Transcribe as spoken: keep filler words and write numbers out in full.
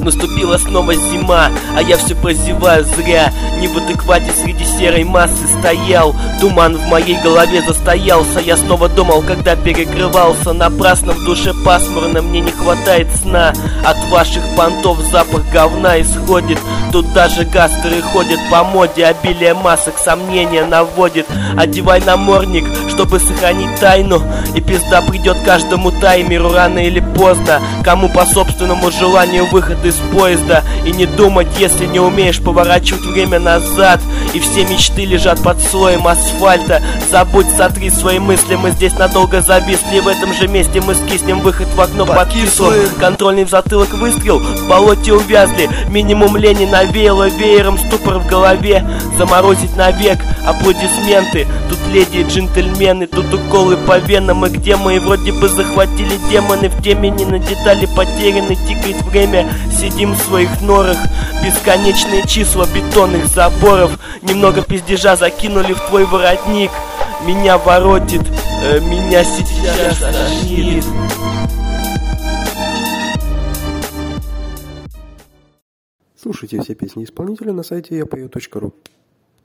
наступила снова зима, а я все прозеваю зря. Не в адеквате среди серой массы стоял, туман в моей голове застоялся. Я снова думал, когда перекрывался. Напрасно в душе пасмурно, мне не хватает сна. От ваших понтов запах говна исходит. Тут даже гастеры ходят по моде. Обилие масок сомнения наводит. Одевай намордник, чтобы сохранить тайну, и пизда придет каждому таймеру рано или поздно. Кому по собственному желанию выход из поезда. И не думать, если не умеешь поворачивать время назад. И все мечты лежат под слоем асфальта. Забудь, сотри свои мысли, мы здесь надолго зависли. В этом же месте мы скиснем, выход в окно подкисло. Контрольный в затылок выстрел, в болоте увязли. Минимум лени навеяло веером, ступор в голове. Заморозить навек, аплодисменты. Тут леди и джентльмены, тут уколы по венам. И где мы, и вроде бы захватили демоны. В теме не на детали потеряны, тикает время. Сидим в своих норах, бесконечные числа бетонных заборов. Немного пиздежа закинули в твой воротник. Меня воротит, э, меня сейчас тошнит. Слушайте все песни исполнителя на сайте я пою точка ру.